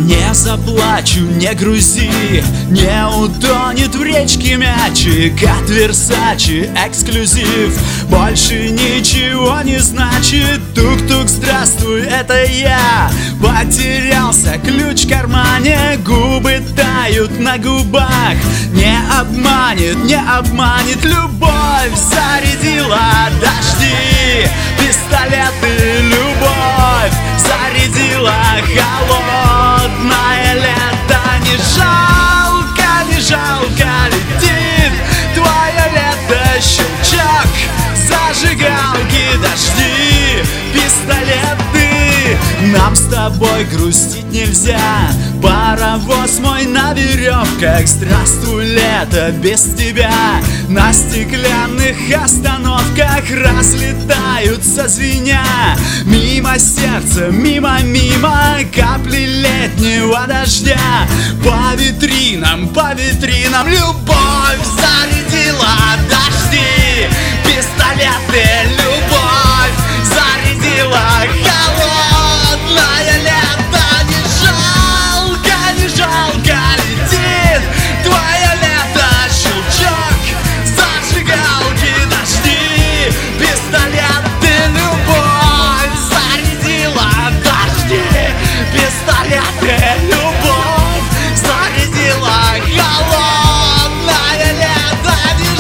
Не заплачу, не грузи, не утонет в речке мячик от Версачи, эксклюзив. Больше ничего не значит. Тук-тук, здравствуй, это я. Потерялся ключ в кармане, губы тают на губах. Не обманет любовь, зарядила дожди, пистолеты, любовь зарядила холодное лето. Не жалко летит твое лето. Щелчок зажигалки, дожди, пистолеты. Нам с тобой грустить нельзя, паровоз мой на веревках. Здравствуй, лето, без тебя на стеклянных остановках разлетаются звеня. Мимо сердца, мимо капли летнего дождя. По витринам любовь зарядила дожди, пистолеты, любовь зарядила холодное лето. Не жалко летит твое лето. Щелчок зажигалки, дожди, пистолеты, любовь зарядила дожди, пистолеты, любовь зарядила холодное лето.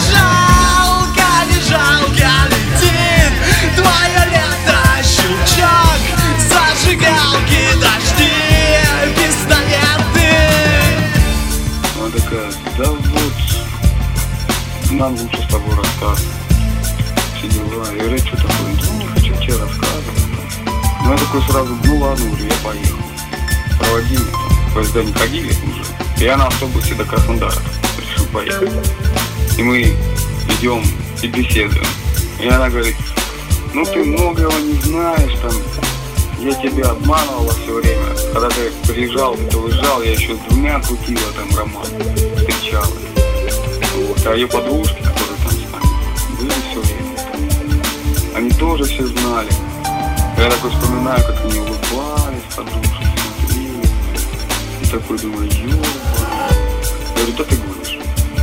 Не жалко летит твое лето. Щелчок зажигалки, дожди, пистолеты. Она такая: да вот, нам лучше с тобой расстаться, все дела. Я говорю: что такое? Ну, не хочу тебе рассказывать. Ну, я такой сразу: ну ладно, уже я поехал. Проводи меня, поезда не ходили уже. Я на автобусе до Краснодара решил поехать. И мы идем и беседуем. И она говорит: ну ты многого не знаешь, там, я тебя обманывала все время. Когда ты приезжал, ты уезжал, я еще с двумя крутила там роман, встречалась. Вот. А ее подружки, которые там с нами были все время там, они тоже все знали. Я такой вспоминаю, как они улыбались, подружки смотрели. И такой думаю: ёба. Я говорю: что ты говоришь?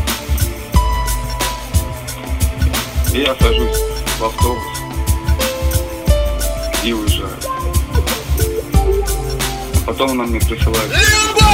И я сажусь в автобус и уезжаю. Потом она мне присылает: